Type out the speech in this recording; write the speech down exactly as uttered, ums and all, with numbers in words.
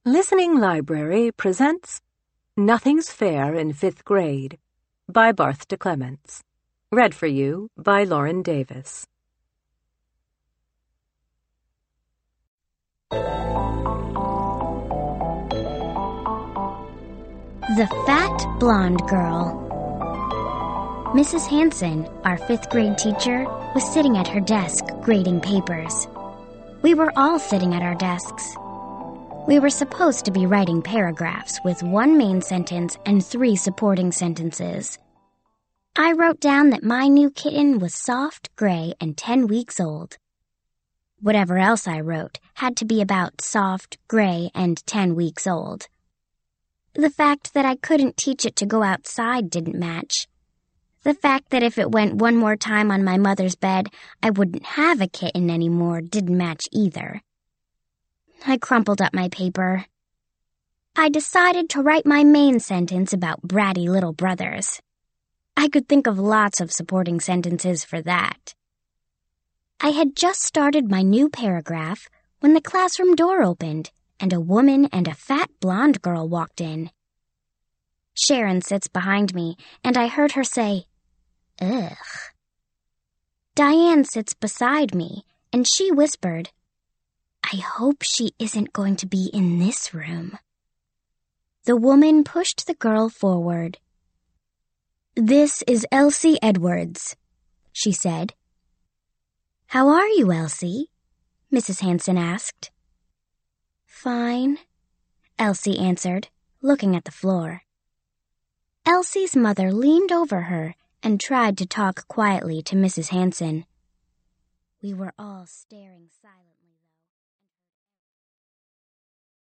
Listening Library presents Nothing's Fair in Fifth Grade by Barth de Clements. Read for you by Lauren Davis. The Fat Blonde Girl. Missus Hanson, our fifth grade teacher, was sitting at her desk grading papers. We were all sitting at our desks. We were supposed to be writing paragraphs with one main sentence and three supporting sentences. I wrote down that my new kitten was soft, gray, and ten weeks old. Whatever else I wrote had to be about soft, gray, and ten weeks old. The fact that I couldn't teach it to go outside didn't match. The fact that if it went one more time on my mother's bed, I wouldn't have a kitten anymore didn't match either. I crumpled up my paper. I decided to write my main sentence about bratty little brothers. I could think of lots of supporting sentences for that. I had just started my new paragraph when the classroom door opened and a woman and a fat blonde girl walked in. Sharon sits behind me, and I heard her say, "Ugh." Diane sits beside me, and she whispered, "I hope she isn't going to be in this room." The woman pushed the girl forward. "This is Elsie Edwards," she said. "How are you, Elsie?" Missus Hanson asked. "Fine," Elsie answered, looking at the floor. Elsie's mother leaned over her and tried to talk quietly to Missus Hanson. We were all staring silently.